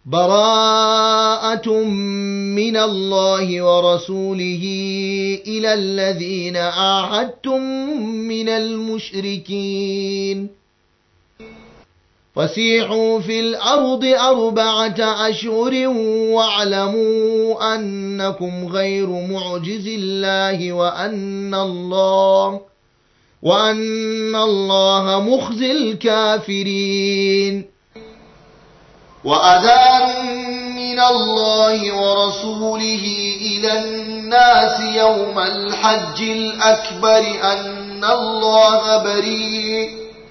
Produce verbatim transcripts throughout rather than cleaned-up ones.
براءة من الله ورسوله إلى الذين عاهدتم من المشركين فسيحوا في الأرض أربعة أشهر واعلموا أنكم غير معجز الله وأن الله وأن الله مخزي الكافرين وأذان من الله ورسوله إلى الناس يوم الحج الأكبر أن الله بريء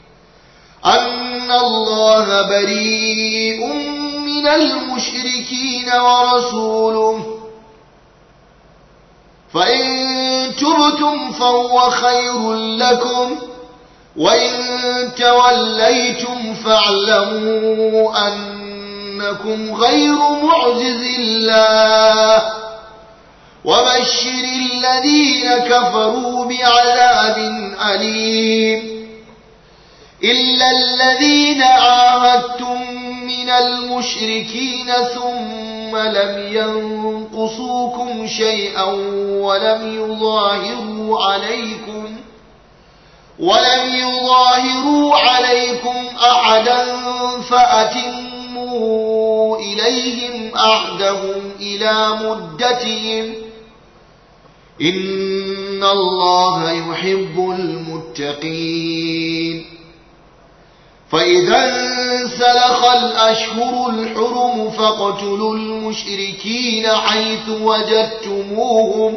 أن الله بريء من المشركين ورسوله فإن تبتم فهو خير لكم وإن توليتم فاعلموا أنكم غير معجز الله وبشر الذين كفروا بعذاب أليم إلا الذين عاهدتم من المشركين ثم لم ينقصوكم شيئا ولم يظاهروا عليكم ولم يظاهروا عليكم أحدا فأتموا إليهم عهدهم إلى مدتهم إن الله يحب المتقين فإذا انسلخ الأشهر الحرم فاقتلوا المشركين حيث وجدتموهم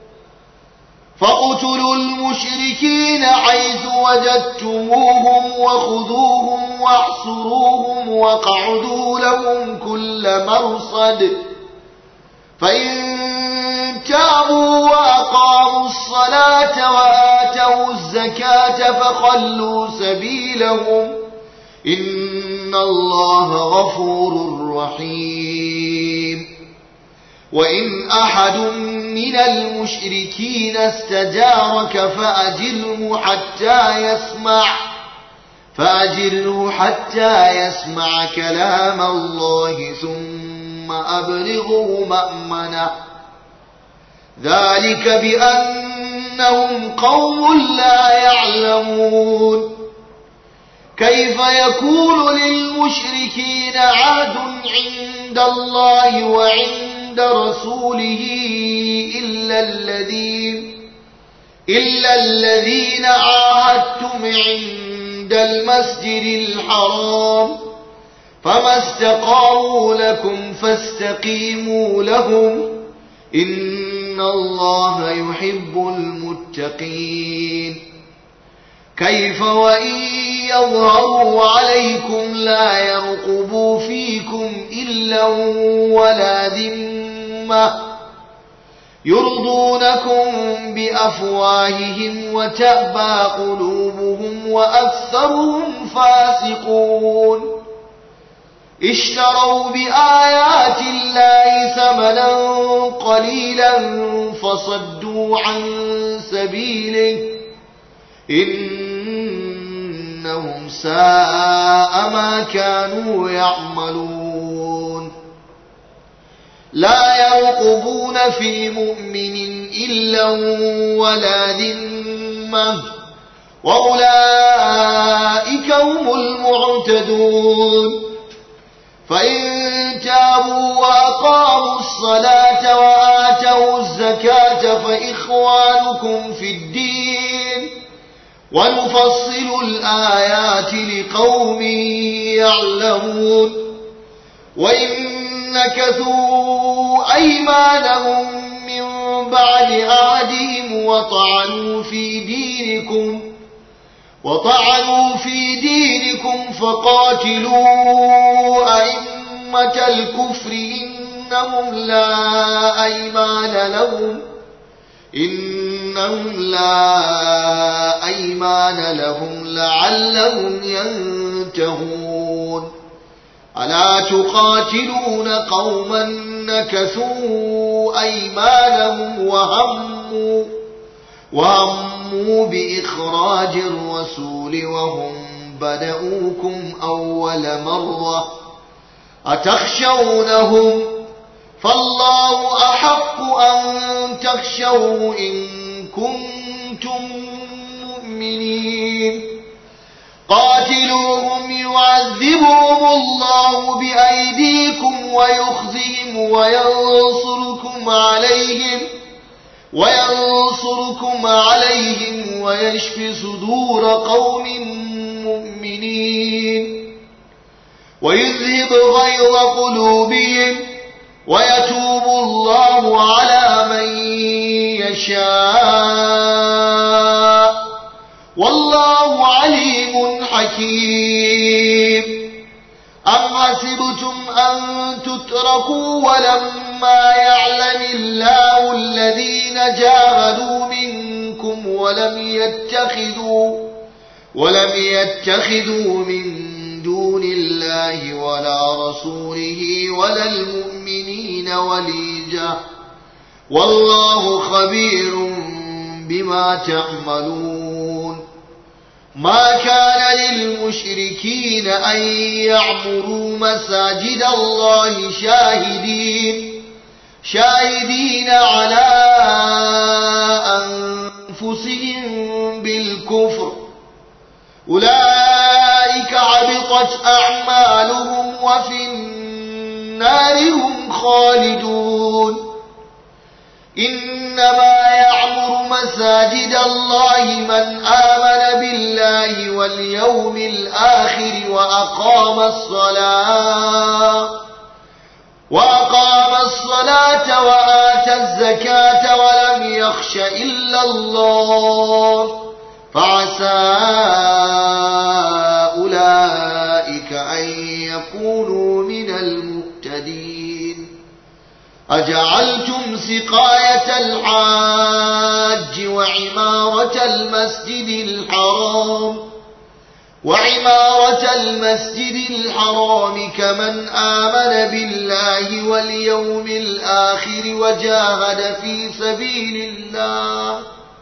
فاقتلوا المشركين حيث وجدتموهم وخذوهم واحصروهم واقعدوا لهم كل مرصد فإن تابوا وأقاموا الصلاة وآتوا الزكاة فخلوا سبيلهم إن الله غفور رحيم وإن أحد من المشركين استجارك فأجره حتى يسمع فأجره حتى يسمع كلام الله ثم أبلغه مأمنه ذلك بأنهم قوم لا يعلمون كيف يكون للمشركين عهد عند الله وعند رسوله إلا الذين إلا الذين عاهدتم عند المسجد الحرام فما استقاموا لكم فاستقيموا لهم إن الله يحب المتقين كيف وإن يظهروا عليكم لا يرقبوا فيكم إلا ولا ذمة يرضونكم بأفواههم وتأبى قلوبهم وأكثرهم فاسقون اشتروا بآيات الله ثمنا قليلا فصدوا عن سبيله إنهم ساء ما كانوا يعملون لا يرقبون في مؤمن إلا ولا ذمة وأولئك هم المعتدون فإن تابوا وأقاموا الصلاة وآتوا الزكاة فإخوانكم في الدين ونفصل الآيات لقوم يعلمون وإن نكثوا أيمانهم من بعد عهدهم وطعنوا في دينكم وطعنوا في دينكم فقاتلوا أئمة الكفر إنهم لا أيمان لهم إنهم لا أيمان لهم لعلهم ينتهون ألا تقاتلون قوما نكثوا أيمانهم وهموا وهموا بإخراج الرسول وهم بدؤوكم أول مرة أتخشونهم فالله أحق أن تخشوه إن كنتم مؤمنين قاتلوهم يعذبهم الله بأيديكم ويخزهم وينصركم عليهم وينصركم عليهم ويشف صدور قوم مؤمنين ويذهب غيظ قلوبهم ويتوب الله على من يشاء والله عليم حكيم أم حسبتم أن تتركوا ولما يعلم الله الذين جاهدوا منكم ولم يتخذوا ولم يتخذوا من دون الله ولا رسوله ولا المؤمنين وليجة والله خبير بما تعملون ما كان للمشركين أن يعمروا مساجد الله شاهدين شاهدين على أنفسهم بالكفر أولئك حبطت أعمالهم وفي النار هم خالدون إنما يعمر مساجد الله من آمن بالله واليوم الآخر وأقام الصلاة وأقام الصلاة وآتى الزكاة ولم يخش إلا الله فعسى أولئك أن يكونوا من المهتدين أجعلتم سقاية الحاج وعمارة المسجد الحرام وعمارة المسجد الحرام كمن آمن بالله واليوم الآخر وجاهد في سبيل الله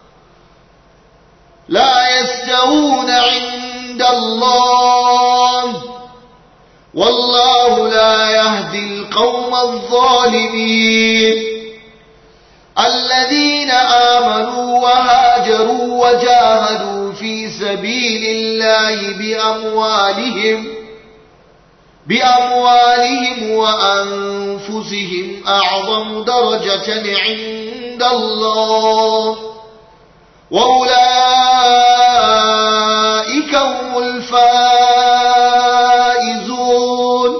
لا يستوون عند الله والله لا يهدي القوم الظالمين الذين آمنوا وهاجروا وجاهدوا في سبيل الله بأموالهم بأموالهم وأنفسهم أعظم درجة عند الله وأولئك هم الفائزون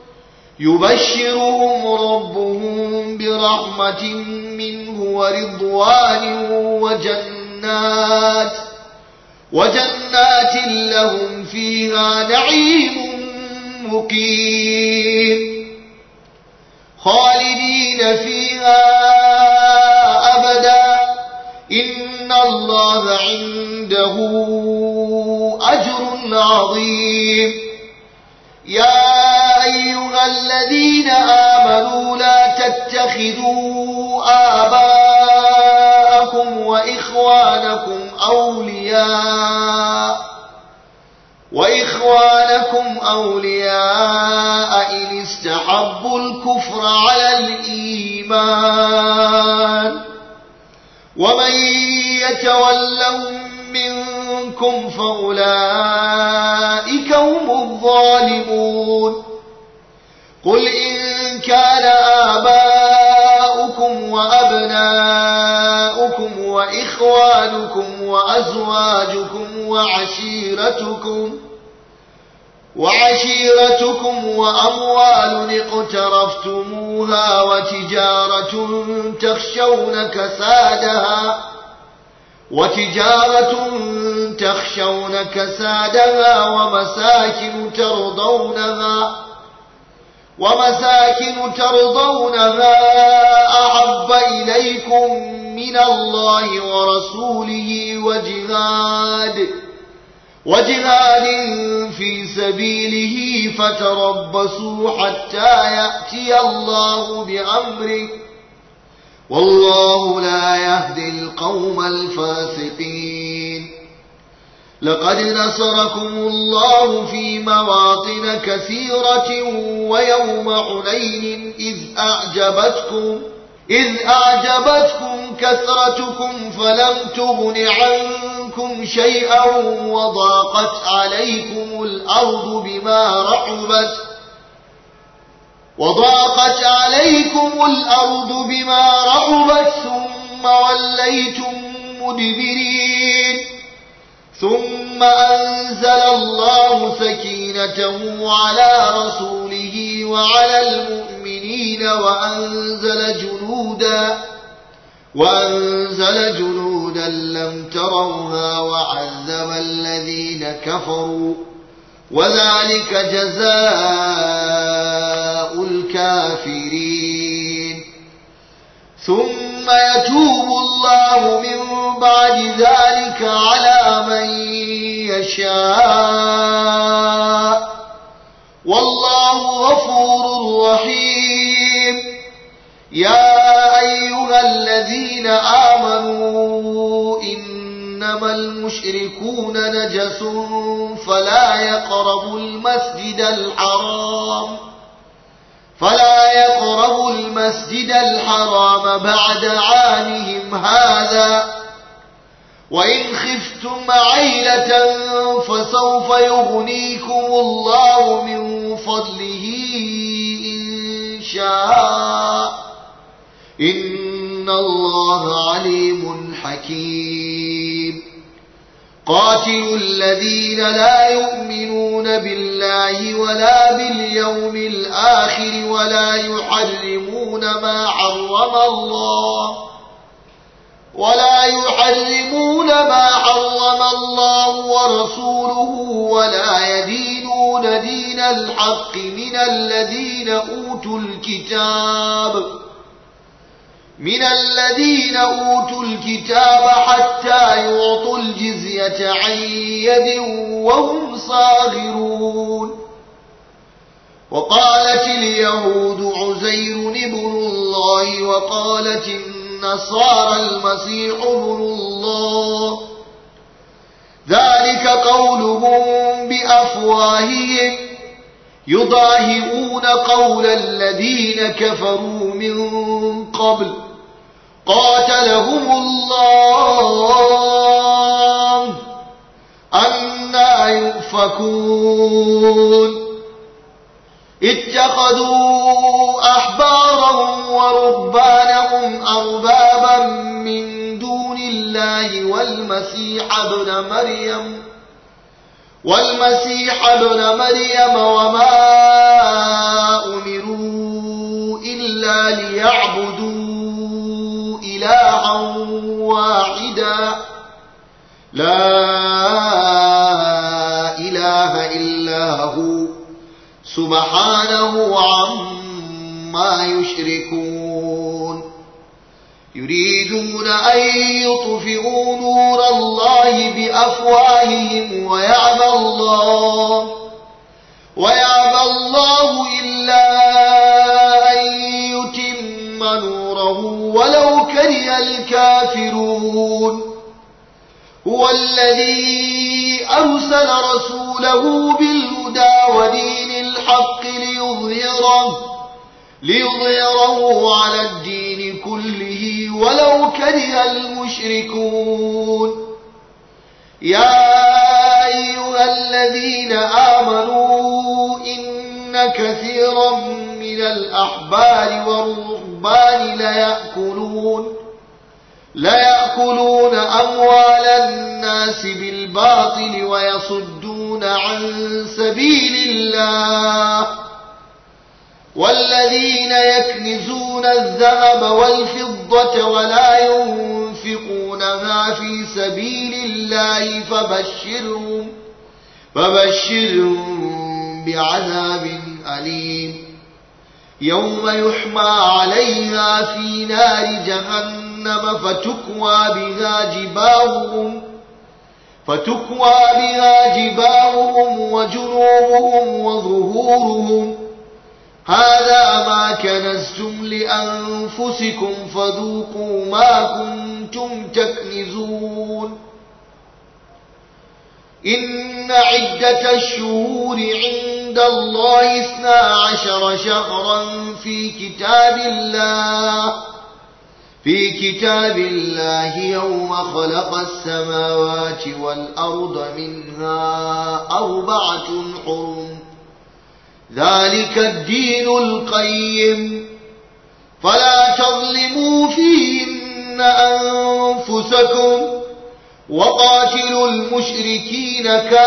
يبشرهم ربهم برحمة منه ورضوان وجنات وجنات لهم فيها نعيم مقيم خالدين فيها أبدا إن الله عنده أجر عظيم يا أيها الذين آمنوا لا تتخذوا آباءكم وإخوانكم أولياء وإخوانكم أولياء إن استحبوا الكفر على الإيمان ومن يتولهم منكم فأولئك هم الظالمون قل إن كان آباؤكم وأبناؤكم وإخوانكم وأزواجكم وعشيرتكم وعشيرتكم وأموال اقترفتموها وتجارة تخشون كسادها وتجارة تخشون كسادها ومساكن ترضونها ومساكن ترضونها أحب إليكم من الله ورسوله وجهاد وجهاد في سبيله فتربصوا حتى يأتي الله بأمره والله لا يهدي القوم الفاسقين لقد نصركم الله في مواطن كثيرة ويوم حنين إذ أعجبتكم إذ أعجبتكم كثرتكم فلم تغن عنكم شيئا وضاقت عليكم الأرض بما رحبت وضاقت عليكم الأرض بما رحبت ثم وليتم مدبرين ثم أنزل الله سكينته على رسوله وعلى المؤمنين وأنزل جنودا وأنزل جنودا لم تروها وعذب الذين كفروا وذلك جزاء الكافرين ثم يتوب الله من بعد ذلك على من يشاء والله غفور رحيم يا أيها الذين آمنوا إنما المشركون نجس فلا يقربوا المسجد الحرام فلا يقربوا المسجد الحرام بعد عامهم هذا وإن خفتم عيلة فسوف يغنيكم الله من فضله إن شاء إن الله عليم حكيم قاتلوا الذين لا يؤمنون بالله ولا باليوم الآخر ولا يحرمون ما حرم الله ولا يحرمون ما حرم الله ورسوله ولا يدينون دين الحق من الذين أوتوا الكتاب من الذين أوتوا الكتاب حتى يعطوا الجزية عن يد وهم صاغرون وقالت اليهود عزير ابن الله وقالت النصارى المسيح ابن الله ذلك قولهم بأفواههم يضاهئون قول الذين كفروا من قبل قاتلهم الله أنى يؤفكون اتخذوا أحبارهم ورهبانهم أربابا من دون الله والمسيح ابن مريم والمسيح ابن مريم وما أمروا إلا ليعبدوا إلها واحدا لا إله إلا هو سبحانه عما يشركون يريدون أن يطفئوا نور الله بأفواههم ويعبى الله ويعبى الله إلا أن يتم نوره ولو كره الكافرون هو الذي أرسل رسوله بالهدى ودين الحق ليظهره ليظهره على الدين كله ولو كره المشركون يا أيها الذين آمنوا إن كثيرا من الأحبار والرهبان ليأكلون ليأكلون أموال الناس بالباطل ويصدون عن سبيل الله والذين يكنزون الذهب والفضة ولا ينفقونها في سبيل الله فبشرهم فبشرهم بعذاب أليم يوم يحمى عليها في نار جهنم فتكوى بها جباههم فتكوى بها جباههم وجنوبهم وظهورهم هذا ما كنزتم لأنفسكم فذوقوا ما كنتم تكنزون إن عدة الشهور عند الله اثنا عشر شهرا في كتاب الله في كتاب الله يوم خلق السماوات والأرض منها أربعة حرم ذلك الدين القيم فلا تظلموا فيهن أنفسكم وقاتلوا المشركين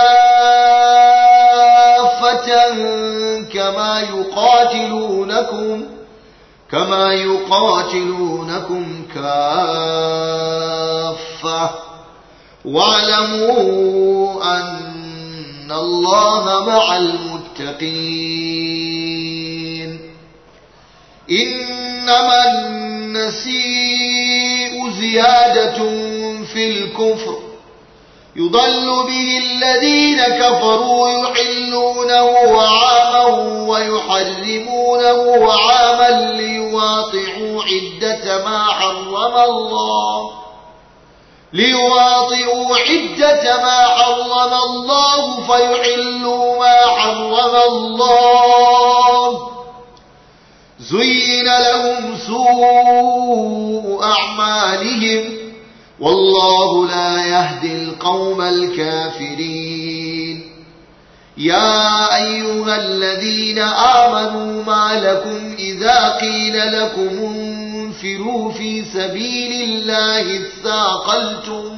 كافة كما يقاتلونكم كما يقاتلونكم كافة واعلموا أن الله مع المتقين إنما النسيء زيادة في الكفر يضل به الذين كفروا يحلونه عاما ويحرمونه عاما ليواطئوا عدة ما حرم الله ليواطئوا عدة ما حرم الله فيحلوا ما حرم الله زين لهم سوء أعمالهم والله لا يهدي القوم الكافرين يا أيها الذين آمنوا ما لكم إذا قيل لكم انفروا في سبيل الله اثاقلتم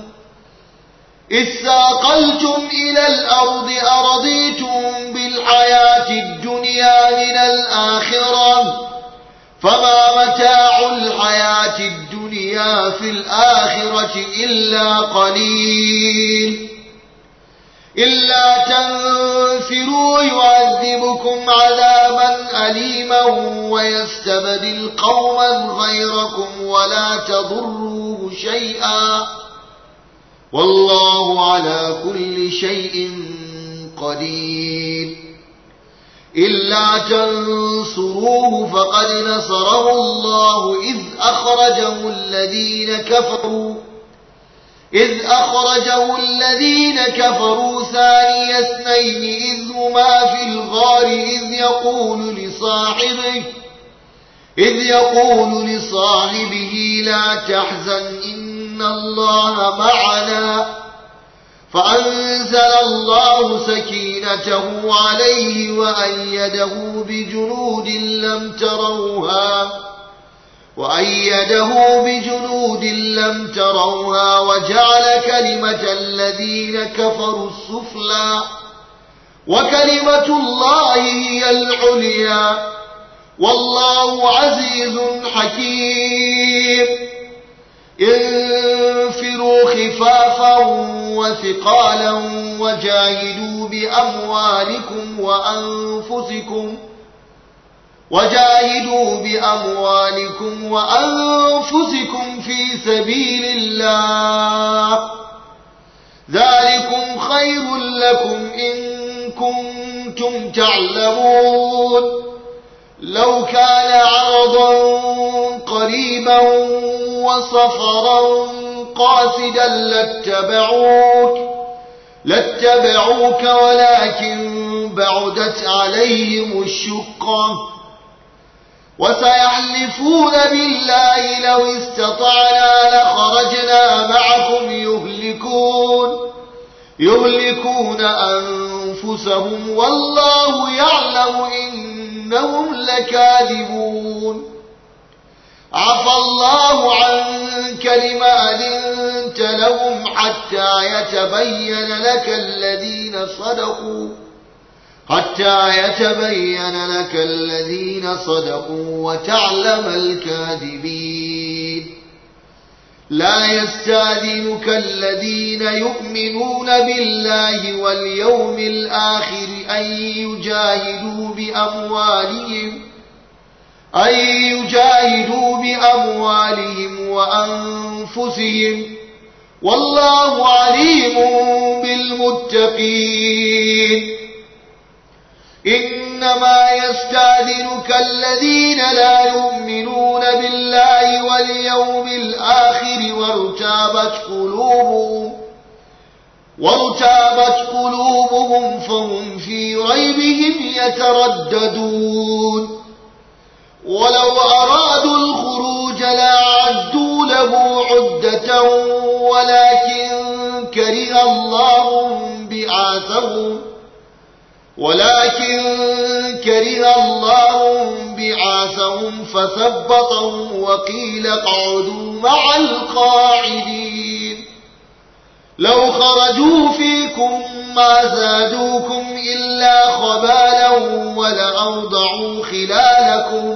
اثاقلتم إلى الأرض أرضيتم بالحياة الدنيا من الآخرة فما متاع الحياة الدنيا في الآخرة إلا قليل إلا تنفروا يعذبكم عذابا أليما ويستبدل قوما غيركم ولا تضروه شيئا والله على كل شيء قدير إلا تنصروه فقد نصره الله إذ أخرجه الذين كفروا إذ أخرجه الذين كفروا ثاني اثنين إذ هما في الغار إذ يقول لصاحبه إذ يقول لصاحبه لا تحزن إن الله معنا فأنزل الله سكينته عليه وأيده بجنود لم تروها وأيده بجنود لم تروها وجعل كلمة الذين كفروا السفلى وكلمة الله هي العليا والله عزيز حكيم انفروا خفافا وثقالا وجاهدوا بأموالكم وأنفسكم وجاهدوا بأموالكم وأنفسكم في سبيل الله ذلكم خير لكم إن كنتم تعلمون لو كان عرضا قريبا وسفرا قاصدا لاتبعوك لاتبعوك ولكن بعدت عليهم الشقة وسيحلفون بالله لو استطعنا لخرجنا معكم يهلكون يهلكون أنفسهم والله يعلم إنهم لكاذبون عفى الله عنك لما أذنت لهم حتى يتبين لك الذين صدقوا حتى يتبين لك الذين صدقوا وتعلم الكاذبين لا يستأذنك الذين يؤمنون بالله واليوم الآخر أن يجاهدوا بأموالهم أن يجاهدوا بأموالهم وأنفسهم والله عليم بالمتقين إنما يستأذنك الذين لا يؤمنون بالله واليوم الآخر وارتابت قلوبهم وارتابت قلوبهم فهم في ريبهم يترددون ولو أرادوا الخروج لأعدوا له عدة ولكن كره الله بعاثهم ولكن كره الله بعاثهم فثبطهم وقيل اقعدوا مع القاعدين لو خرجوا فيكم ما زادوكم إلا خبالا ولأوضعوا خلالكم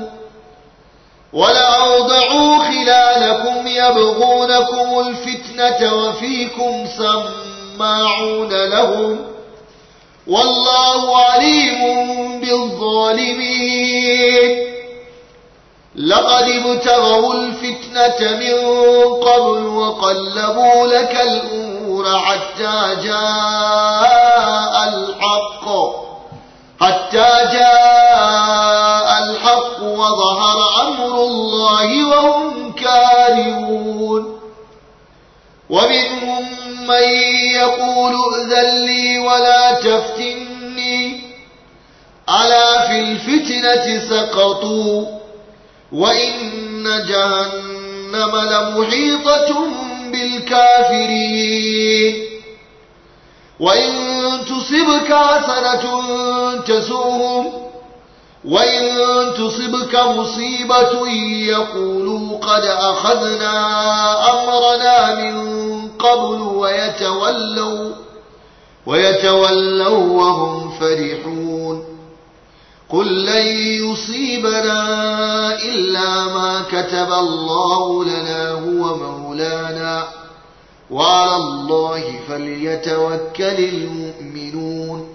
ولأوضعوا خلالكم يبغونكم الفتنة وفيكم سماعون لهم والله عليم بالظالمين لقد ابتغوا الفتنة من قبل وقلبوا لك الأمور حتى جاء الحق حتى جاء الحق وظهر أمر الله وهم كارهون ومنهم من يقول ائذن لي ولا تفتني ألا في الفتنة سقطوا وإن جهنم لمحيطة بالكافرين وإن تصبك حسنة تسؤهم وإن تصبك مصيبة يقولوا قد أخذنا أمرنا من قبل ويتولوا ويتولوا وهم فرحون قل لن يصيبنا إلا ما كتب الله لنا هو مولانا وعلى الله فليتوكل المؤمنون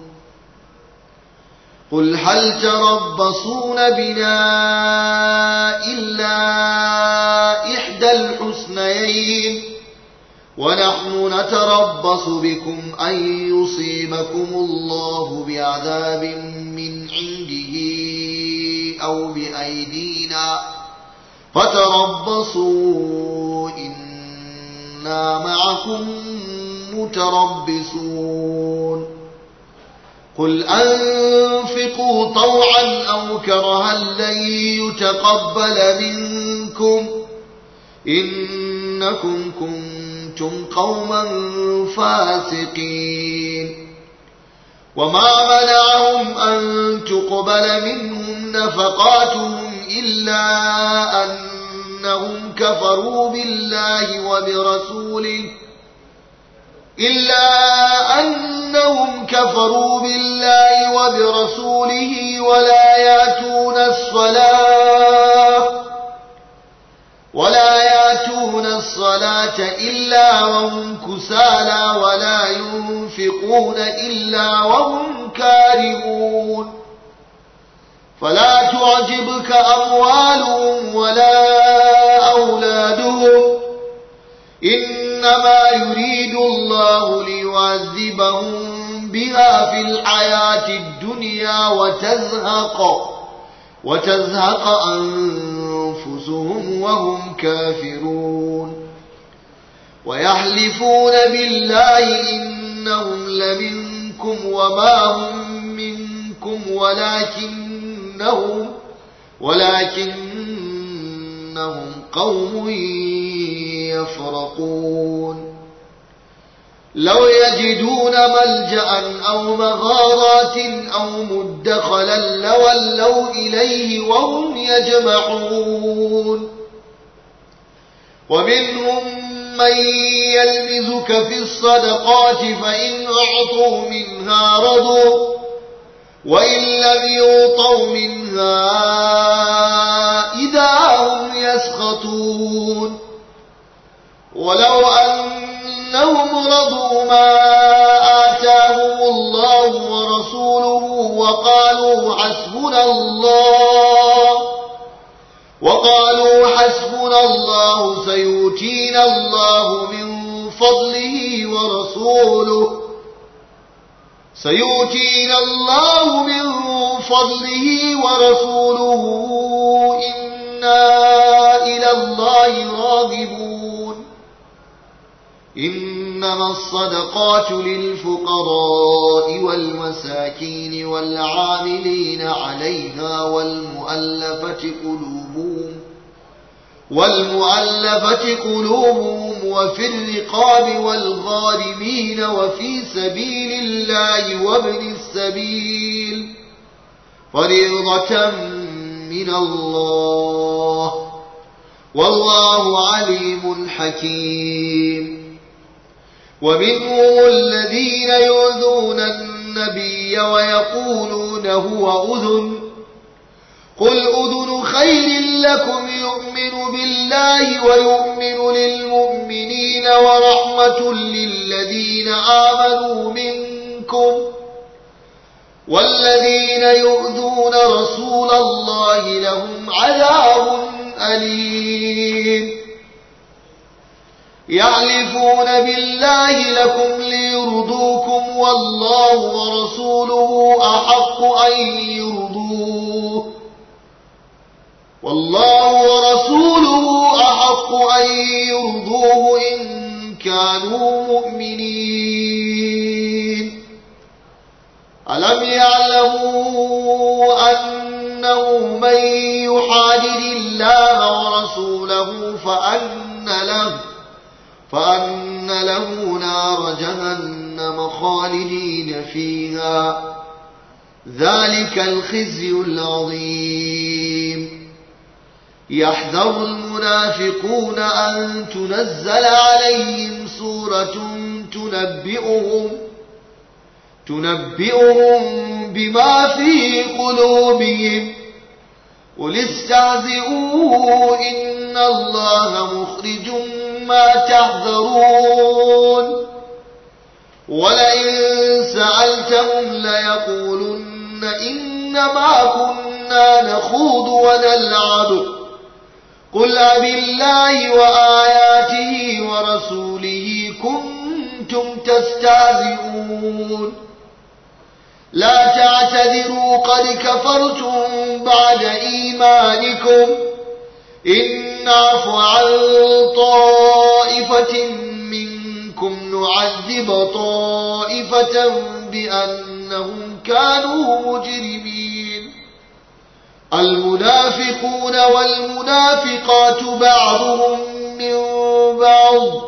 قل هل تربصون بنا إلا إحدى الحسنيين ونحن نتربص بكم أن يصيبكم الله بعذاب من عنده أو بأيدينا فتربصوا إنا معكم متربصون قل أنفقوا طوعا أو كرها لن يتقبل منكم إنكم كنتم قوما فاسقين وما منعهم أن تقبل منهم نفقاتهم إلا أنهم كفروا بالله وبرسوله إلا أنهم كفروا بالله وبرسوله ولا يأتون الصلاة ولا يأتون الصلاة إلا وهم كسالى ولا ينفقون إلا وهم كارهون فلا تعجبك أموالهم ولا أولادهم إنما يريد الله ليعذبهم بها في الحياة الدنيا وتزهق وتزهق أنفسهم وهم كافرون ويحلفون بالله إنهم لمنكم وما هم منكم ولكنهم ولكنهم قوم يفرقون لو يجدون ملجأ أو مغارات أو مدخلا لولوا إليه وهم يجمعون ومنهم من يلمزك في الصدقات فإن أعطوا منها رضوا وإن لم يعطوا منها إذا هم يسخطون ولو أنهم رضوا ما آتاهم الله ورسوله وقالوا حسبنا الله وقالوا حسبنا الله سيؤتينا الله من فضله ورسوله سيؤتينا الله من فضله ورسوله إنا إلى الله راغبون إن إنما الصدقات للفقراء والمساكين والعاملين عليها والمؤلفة قلوبهم والمؤلفة قلوبهم وفي الرقاب والغارمين وفي سبيل الله وابن السبيل فريضة من الله والله عليم حكيم. ومنهم الذين يؤذون النبي ويقولون هو أذن قل أذن خير لكم يؤمن بالله ويؤمن للمؤمنين ورحمة للذين آمنوا منكم والذين يؤذون رسول الله لهم عذاب أليم. يحلفون بالله لكم ليرضوكم والله ورسوله أحق أن يرضوه والله ورسوله أحق أن يرضوه إن كانوا مؤمنين. ألم يعلموا أنه من يحادد الله ورسوله فأن له فأن له نار جهنم خالدين فيها ذلك الخزي العظيم. يحذر المنافقون أن تنزل عليهم سورة تنبئهم تنبئهم بما في قلوبهم قل استهزئوا إن الله مخرج ما تحذرون ولئن سألتهم ليقولن إنما كنا نخوض ونلعب قل أبالله وآياته ورسوله كنتم تستهزئون لا تعتذروا قد كفرتم بعد إيمانكم إن نعف عن طائفة منكم نعذب طائفة بأنهم كانوا مجرمين. المنافقون والمنافقات بعضهم من بعض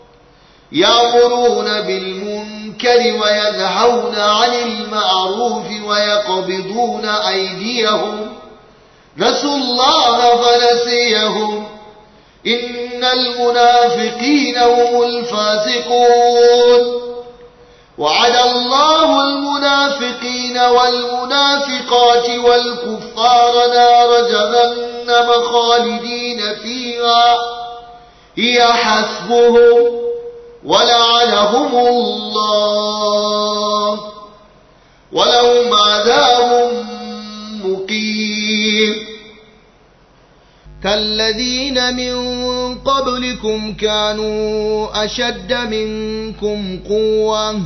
يأمرون بالمنكر وينهون عن المعروف ويقبضون أيديهم نسوا الله فنسيهم إن المنافقين هم الفاسقون. وعد الله المنافقين والمنافقات والكفار نار جهنم خالدين فيها هي حسبهم ولعنهم الله ولهم عذاب مقيم. كالذين من قبلكم كانوا أشد منكم قوة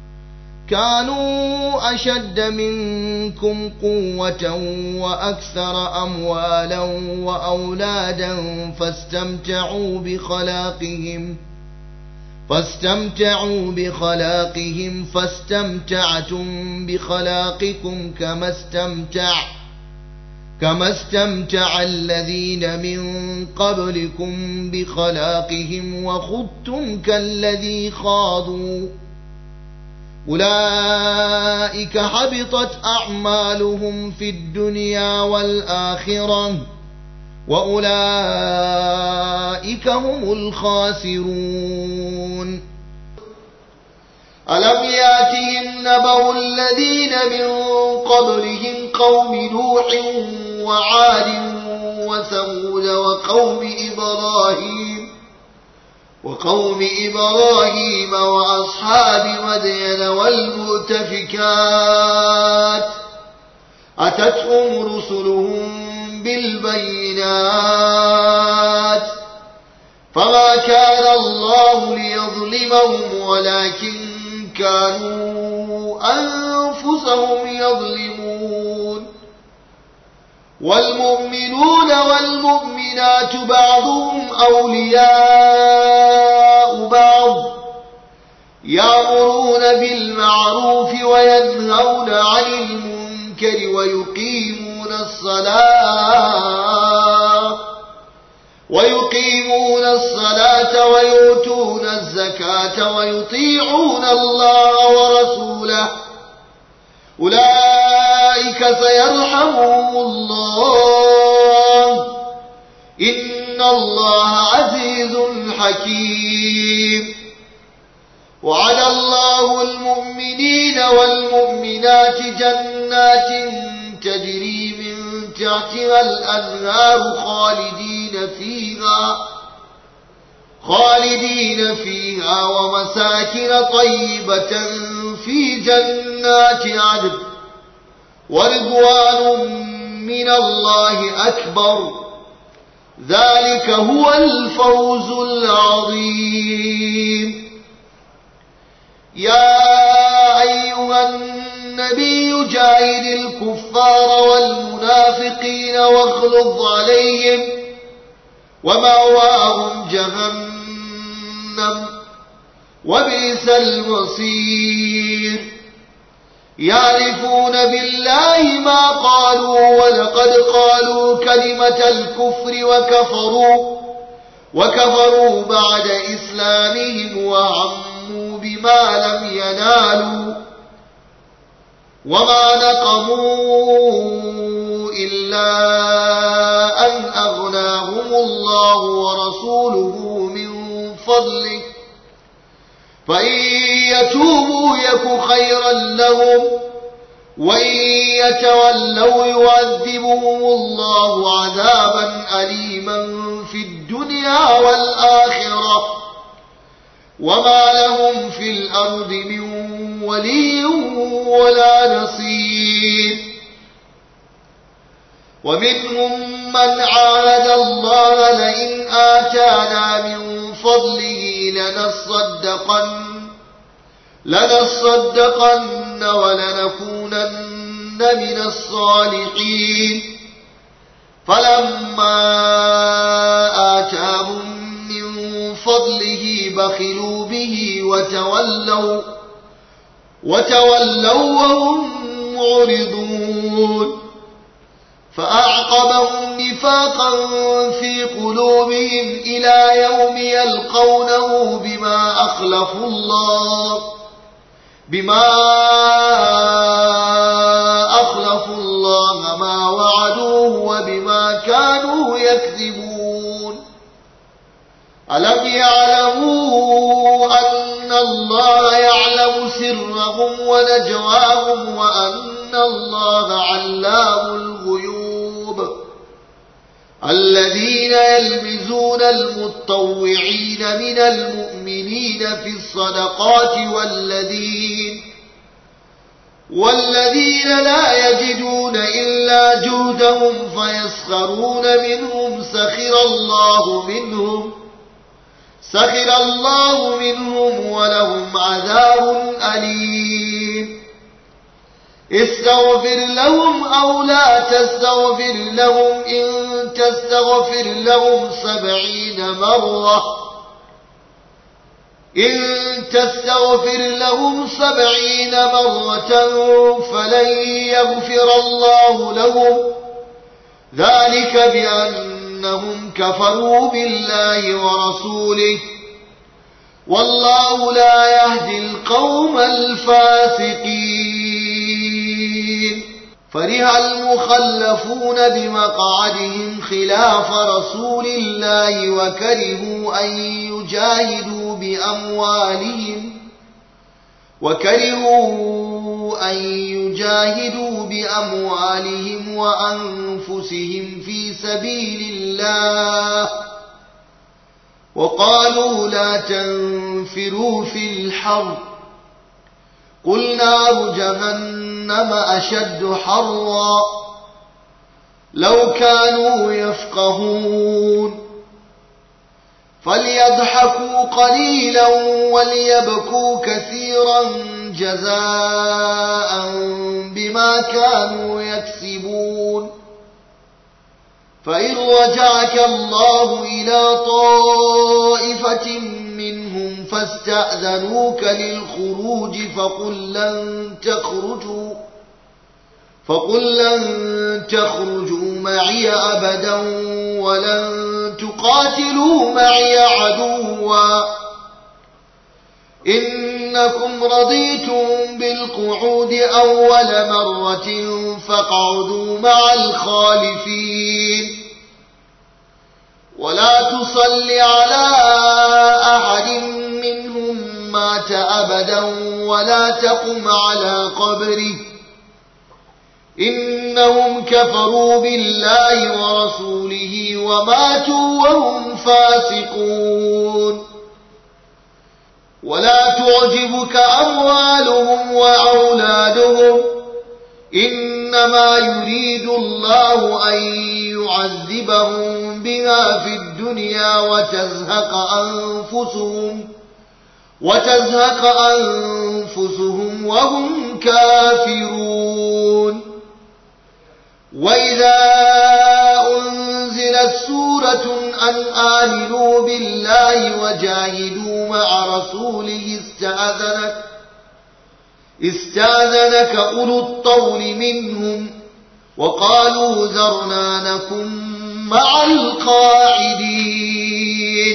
كانوا أشد منكم قوة وأكثر أموالا وأولادا فاستمتعوا بخلاقهم فاستمتعوا بخلاقهم فاستمتعتم بخلاقكم كما استمتع كما استمتع الذين من قبلكم بخلاقهم وخضتم كالذي خاضوا أولئك حبطت أعمالهم في الدنيا والآخرة وأولئك هم الخاسرون. ألم يأتهم نبأ الذين من قبلهم قوم نوح وعاد وثمود وقوم إبراهيم وقوم إبراهيم وأصحاب مدين والمؤتفكات أتتهم رسلهم بالبينات فما كان الله ليظلمهم ولكن كانوا أنفسهم يظلمون. والمؤمنون والمؤمنات بعضهم أولياء بعض يأمرون بالمعروف وينهون عن المنكر ويقيمون الصلاة ويقيمون الصلاة ويؤتون الزكاة ويطيعون الله ورسوله أولئك سيرحمهم الله إن الله عزيز حكيم. وعد الله المؤمنين والمؤمنات جنات تجري من تحتها الأنهار خالدين فيها خالدين فيها ومساكن طيبة في جنات عدن ورضوان من الله أكبر ذلك هو الفوز العظيم. يا أيها النبي جاهد الكفار والمنافقين واغلظ عليهم ومأواهم جهنم وبئس المصير. يعرفون بالله ما قالوا ولقد قالوا كلمة الكفر وكفروا وكفروا بعد إسلامهم وعموا بما لم ينالوا وما نقموا إلا أن أغناهم الله ورسوله من فضله فإن يتوبوا يك خيرا لهم وإن يتولوا يعذبهم الله عذابا أليما في الدنيا والآخرة وما لهم في الأرض من ولي ولا نصير. ومنهم من عاهد الله لئن آتانا من فضله لنصدقن لنصدقن ولنكونن من الصالحين فلما آتاهم من فضله بخلوا به وتولوا وتولوا وهم معرضون فأعقبهم نفاقا في قلوبهم إلى يوم يلقونه بما أخلفوا الله بما أخلفوا الله ما وعدوه وبما كانوا يكذبون. ألم يعلموا أن الله يعلم سرهم ونجواهم وأن الله علام الغيوب. الذين يلمزون المتطوعين من المؤمنين في الصدقات والذين والذين لا يجدون إلا جهدهم فيسخرون منهم سخر الله منهم سخر الله منهم ولهم عذاب أليم. استغفر لهم أو لا تستغفر لهم إن تستغفر لهم سبعين مرة إن تستغفر لهم سبعين مرة فلن يغفر الله لهم ذلك بأنهم كفروا بالله ورسوله والله لا يهدي القوم الفاسقين. فرح المخلفون بمقعدهم خلاف رسول الله وكرهوا أن يجاهدوا بأموالهم وكرهوا أن يجاهدوا بأموالهم وأنفسهم في سبيل الله وقالوا لا تنفروا في الحر قل نار جهنم أشد حرا لو كانوا يفقهون. فليضحكوا قليلا وليبكوا كثيرا جزاء بما كانوا يكسبون. فإن رجعك الله إلى طائفة منهم فاستأذنوك للخروج فقل لن تخرجوا فقل لن تخرجوا معي أبدا ولن تقاتلوا معي عدوا إنكم رضيتم بالقعود أول مرة فاقعدوا مع الخالفين ولا تصل على أحد منهم مات أبدا ولا تقم على قبره إنهم كفروا بالله ورسوله وماتوا وهم فاسقون ولا تعجبك أموالهم وأولادهم إنما يريد الله أن يعذبهم بها في الدنيا وتزهق أنفسهم وتزهق أنفسهم وهم كافرون وإذا أنزلت سورة أن آمنوا بالله وجاهدوا مع رسوله استأذنك استأذنك أولو الطول منهم وقالوا ذرنا نكن مع القاعدين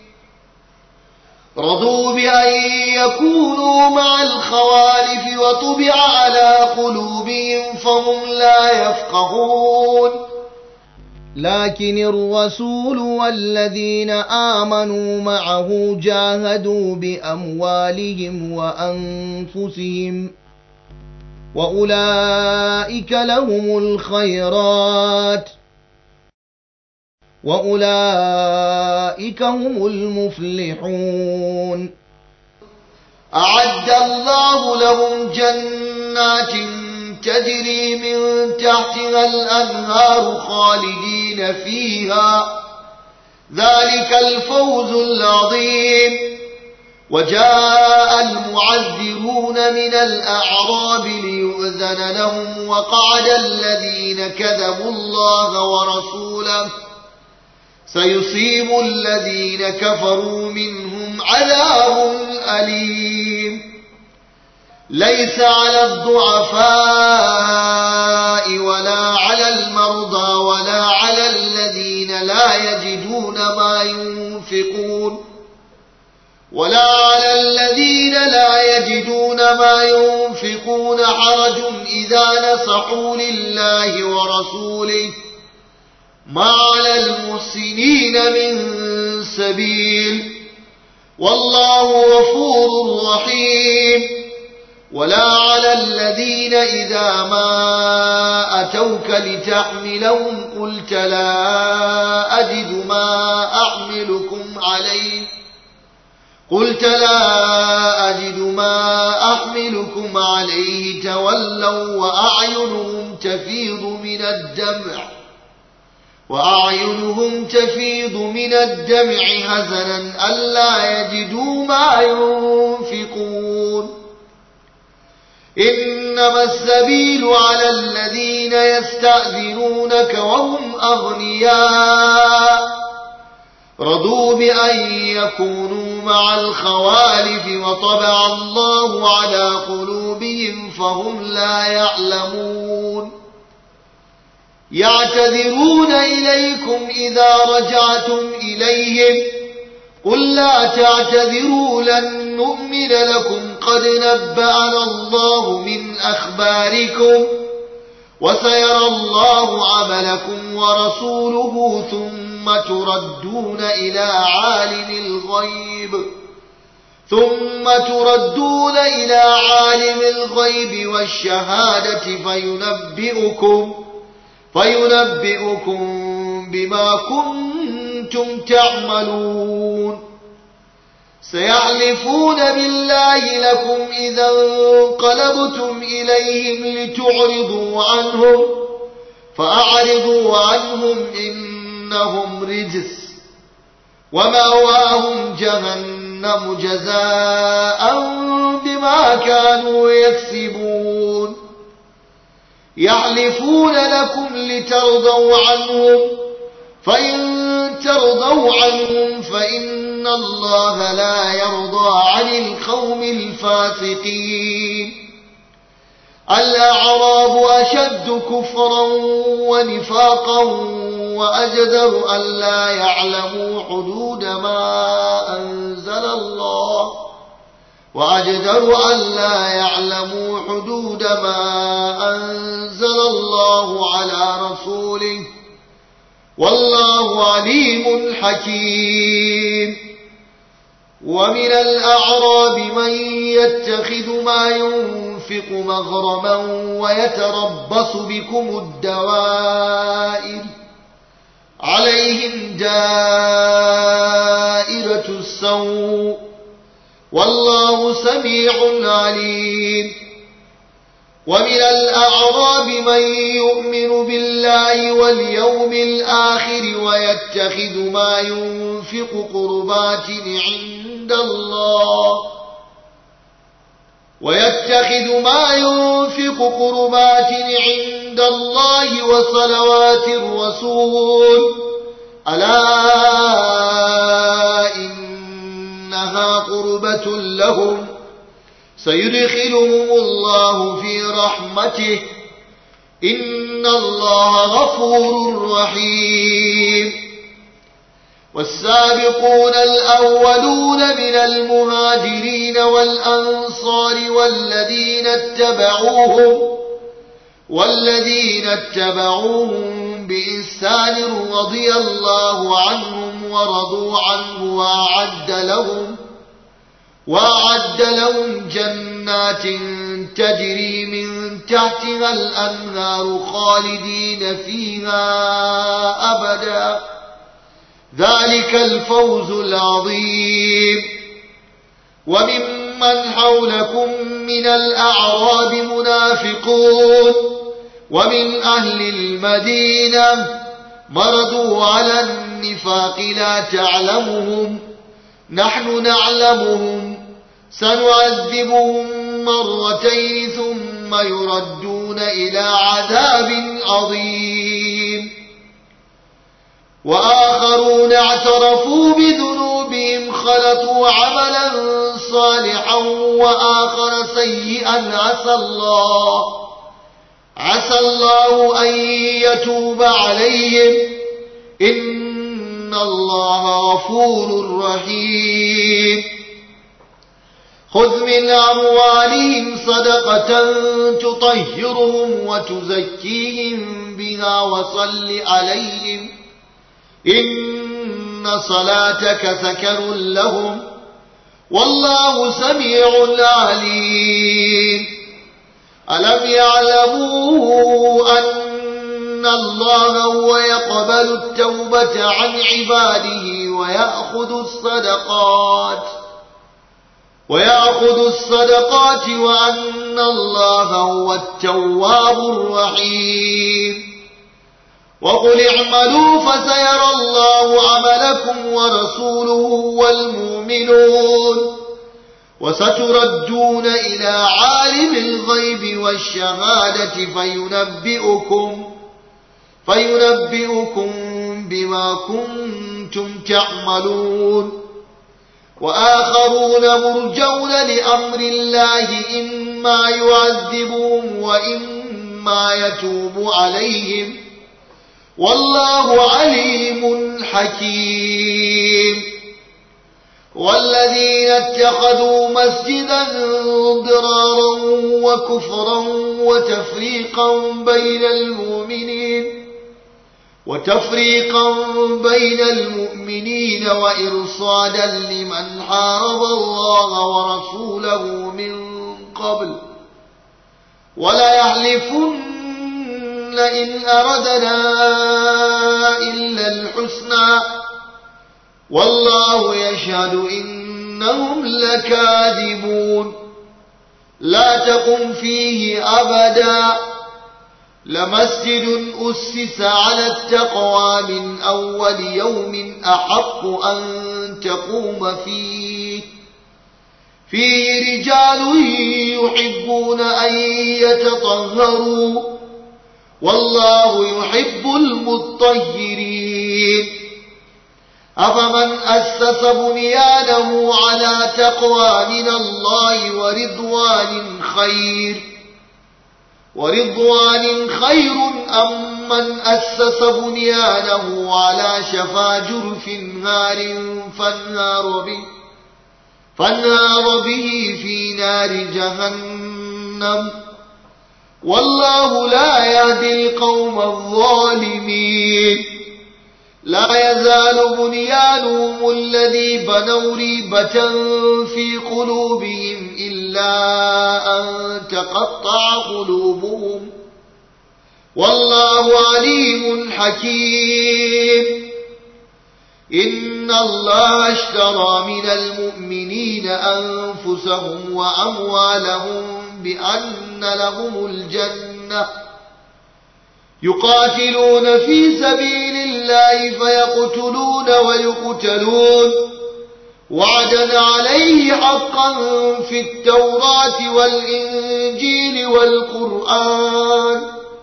رضوا بأن يكونوا مع الخوالف وطبع على قلوبهم فهم لا يفقهون لكن الرسول والذين آمنوا معه جاهدوا بأموالهم وأنفسهم وأولئك لهم الخيرات وأولئك هم المفلحون أعد الله لهم جنات تجري من تحتها الأنهار خالدين فيها ذلك الفوز العظيم وجاء المعذرون من الأعراب ليؤذن لهم وقعد الذين كذبوا الله ورسوله سيصيب الذين كفروا منهم عذاب أليم ليس على الضعفاء ولا على المرضى ولا على الذين لا يجدون ما ينفقون ولا على الذين لا يجدون ما ينفقون حرج إذا نصحوا لله ورسوله ما على المحسنين من سبيل والله غفور رحيم ولا على الذين إذا ما أتوك لتحملهم قلت لا أجد ما أحملكم عليه قلت لا أجد ما أحملكم عليه تولوا وأعينهم تفيض من الدمع وأعينهم تفيض من الدمع حزنا ألا يجدوا ما ينفقون إنما السبيل على الذين يستأذنونك وهم أغنياء رضوا بأن يكونوا مع الخوالف وطبع الله على قلوبهم فهم لا يعلمون يعتذرون إليكم إذا رجعتم إليهم قل لا تعتذروا لن نؤمن لكم قد نبأنا الله من أخباركم وسيرى الله عملكم ورسوله ثم تردون إلى عالم الغيب ثم تردون إلى عالم الغيب والشهادة فينبئكم فينبئكم بما كنتم تعملون سيحلفون بالله لكم إذا انقلبتم إليهم لتعرضوا عنهم فأعرضوا عنهم إنهم رجس ومأواهم جهنم جزاء بما كانوا يكسبون يحلفون لكم لترضوا عنهم فإن ترضوا عنهم فإن الله لا يرضى عن القوم الفاسقين. الأعراب أشد كفرا ونفاقا وأجدر أن لا يعلموا حدود ما أنزل الله وأجدر أن لا يعلموا حدود ما أنزل الله على رسوله والله عليم حكيم. ومن الأعراب من يتخذ ما ينفق مغرما ويتربص بكم الدوائر عليهم دائرة السوء والله سميع عليم. ومن الأعراب من يؤمن بالله واليوم الآخر ويتخذ ما ينفق قربات عند الله ويتخذ ما ينفق قربات عند الله وصلوات الرسول ألا إنها قربة لهم سيدخلهم الله في رحمته إن الله غفور رحيم. والسابقون الأولون من المهاجرين والأنصار والذين اتبعوهم والذين اتبعوهم بإحسان رضي الله عنهم ورضوا عنه وأعد لهم وأعد لهم جنات تجري من تحتها الأنهار خالدين فيها أبدا ذلك الفوز العظيم. وممن حولكم من الأعراب منافقون ومن أهل المدينة مردوا على النفاق لا تعلمهم نحن نعلمهم سنعذبهم مرتين ثم يردون إلى عذاب عظيم. وآخرون اعترفوا بذنوبهم خلطوا عملا صالحا وآخر سيئا عسى الله عسى الله أن يتوب عليهم إن الله غفور رحيم. خذ من أموالهم صدقة تطهرهم وتزكيهم بها وصل عليهم إن صلاتك سكن لهم والله سميع عليم. ألم يعلموا أن الله هو يقبل التوبة عن عباده ويأخذ الصدقات ويأخذ الصدقات وأن الله هو التواب الرحيم. وقل اعملوا فسيرى الله عملكم ورسوله والمؤمنون وستردون إلى عالم الغيب والشهادة فينبئكم فينبئكم بما كنتم تعملون. وآخرون مرجون لأمر الله إما يعذبهم وإما يتوب عليهم والله عليم حكيم. والذين اتخذوا مسجدا ضرارا وكفرا وتفريقا بين المؤمنين وتفريقا بين المؤمنين وإرصادا لمن حارب الله ورسوله من قبل ولا يحلفن إن أردنا إلا الحسنى والله يشهد إنهم لكاذبون. لا تقم فيه أبدا لمسجد أسس على التقوى من أول يوم أحق أن تقوم فيه فيه رجال يحبون أن يتطهروا والله يحب المطهرين. أفمن أسس بنيانه على تقوى من الله ورضوان خير ورضوان خير أم من أسس بنيانه على شفا جرف نار فانهار به فانهار به في نار جهنم والله لا يهدي القوم الظالمين لا يزال بنيانهم الذي بنوا ريبة في قلوبهم إلا أن تقطع قلوبهم والله عليم حكيم إن الله اشترى من المؤمنين أنفسهم وأموالهم بأن لهم الجنة يقاتلون في سبيل الله فيقتلون ويقتلون وعدا عليه حقا في التوراة والإنجيل والقرآن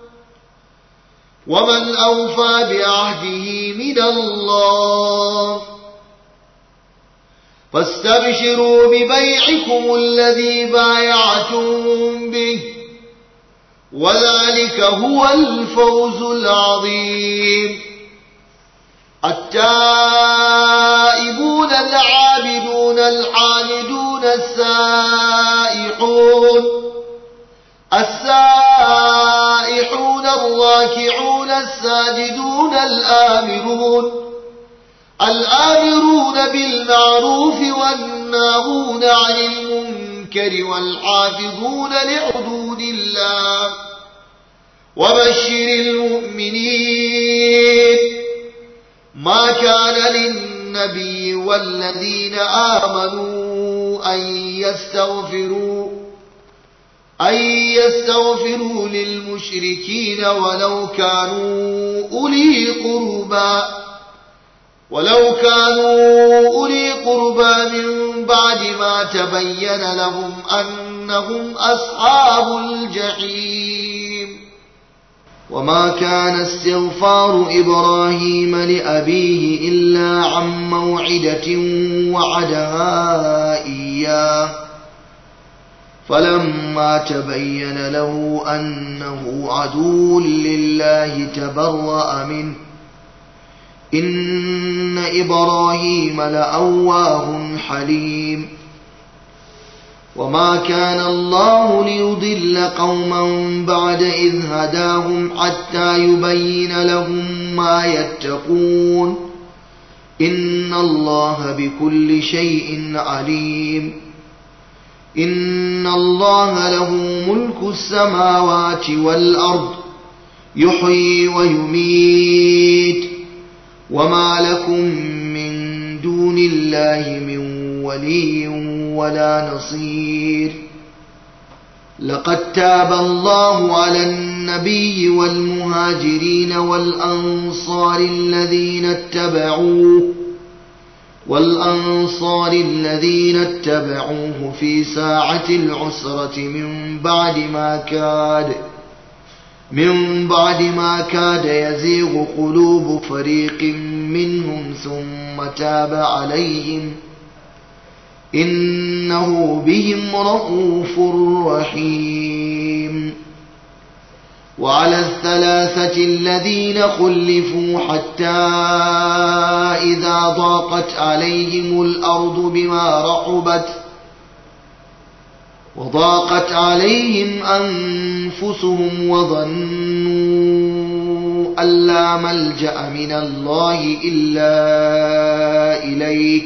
ومن أوفى بعهده من الله فاستبشروا ببيعكم الذي بايعتم به وذلك هو الفوز العظيم التائبون العابدون الحامدون السائحون السائحون الراكعون الساجدون الآمرون الآمرون بالمعروف والناهون عن المنكر والحافظون لحدود الله وبشر المؤمنين ما كان للنبي والذين آمنوا أن يستغفروا أن يستغفروا للمشركين ولو كانوا أولي قربى ولو كانوا أولي قربى من بعد ما تبين لهم أنهم أصحاب الجحيم وما كان استغفار إبراهيم لأبيه إلا عن موعدة وعدها إياه فلما تبين له أنه عدو لله تبرأ منه إن إبراهيم لأواه حليم وما كان الله ليضل قوما بعد إذ هداهم حتى يبين لهم ما يتقون إن الله بكل شيء عليم إن الله له ملك السماوات والأرض يحيي ويميت وما لكم من دون الله من ولي ولا نصير لقد تاب الله على النبي والمهاجرين والأنصار الذين اتبعوه والأنصار الذين اتبعوه في ساعة العسرة من بعد ما كاد من بعد ما كاد يزيغ قلوب فريق منهم ثم تاب عليهم إنه بهم رءوف رحيم وعلى الثلاثة الذين خلفوا حتى إذا ضاقت عليهم الأرض بما رحبت وضاقت عليهم أنفسهم وظنوا أن لا ملجأ من الله إلا إليه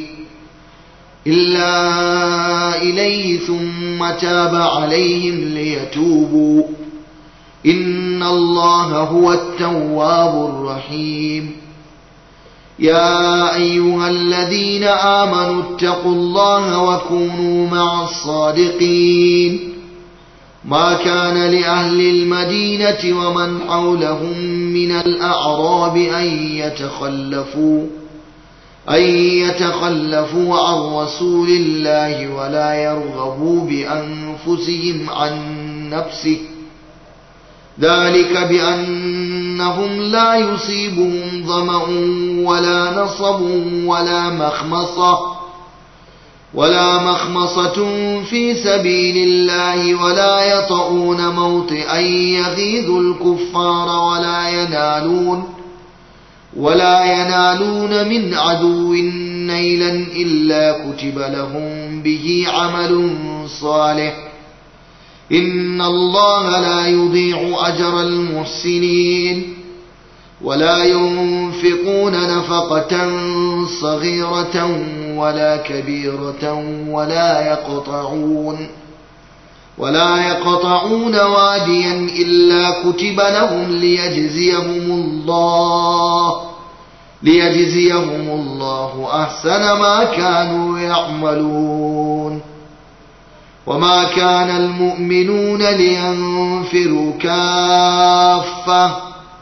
إلا إليه ثم تاب عليهم ليتوبوا إن الله هو التواب الرحيم يا أيها الذين آمنوا اتقوا الله وكونوا مع الصادقين ما كان لأهل المدينة ومن حولهم من الأعراب أن يتخلفوا أن يتخلفوا عن رسول الله ولا يرغبوا بأنفسهم عن نفسه ذلك بأنهم لا يصيبهم ظمأ ولا نصب ولا مخمصة ولا مخمصة في سبيل الله ولا يطؤون موطئا يغيظ الكفار ولا ينالون ولا ينالون من عدو نيلا إلا كتب لهم به عمل صالح إن الله لا يضيع أجر المحسنين ولا ينفقون نفقة صغيرة ولا كبيرة ولا يقطعون ولا يقطعون واديا إلا كتب لهم ليجزيهم الله ليجزيهم الله أحسن ما كانوا يعملون وما كان المؤمنون لينفروا كافة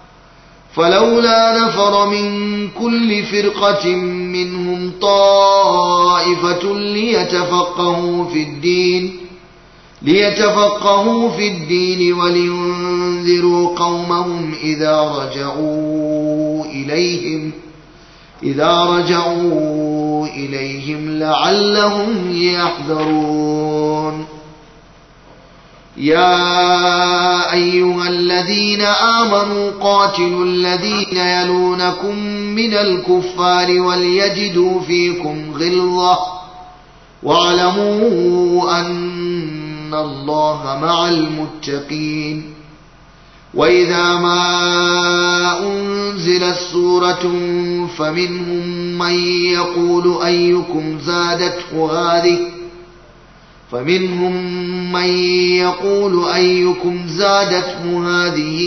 فلولا نفر من كل فرقة منهم طائفة ليتفقهوا في الدين ليتفقهوا في الدين ولينذروا قومهم إذا رجعوا إليهم إذا رجعوا إليهم لعلهم يحذرون يا أيها الذين آمنوا قاتلوا الذين يلونكم من الكفار وليجدوا فيكم غلظة واعلموا أن الله مع المتقين وإذا ما أنزلت سورة فمنهم من يقول أيكم زادته هذه فمنهم من يقول أيكم زادته هذه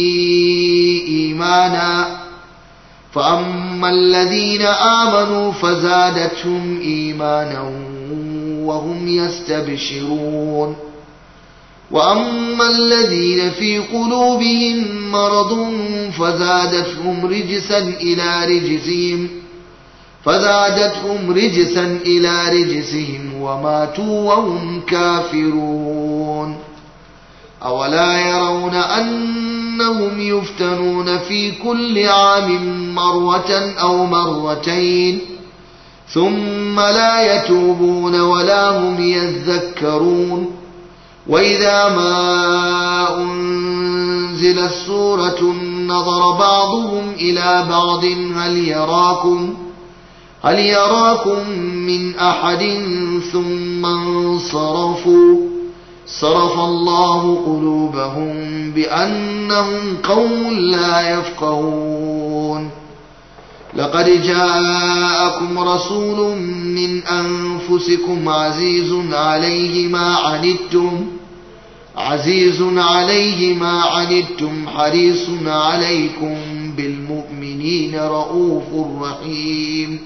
إيمانا فأما الذين آمنوا فزادتهم إيمانا وهم يستبشرون وأما الذين في قلوبهم مرض فزادتهم رجسا إلى رجسهم فزادتهم رجسا إلى رجسهم وماتوا وهم كافرون أولا يرون أنهم يفتنون في كل عام مرة أو مرتين ثم لا يتوبون ولا هم يذكرون وإذا ما أنزلت سورة نظر بعضهم إلى بعض هل يراكم هل يراكم من أحد ثم انصرفوا صرف الله قلوبهم بأنهم قوم لا يفقهون لقد جاءكم رسول من أنفسكم عزيز عليه ما عنتم عزيز عليه ما عنتم حريص عليكم بالمؤمنين رؤوف رحيم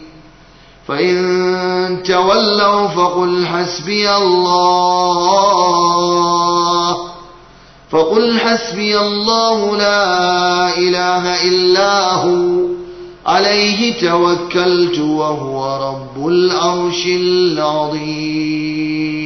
فإن تولوا فقل حسبي الله فقل حسبي الله لا إله إلا هو عليه توكلت وهو رب العرش العظيم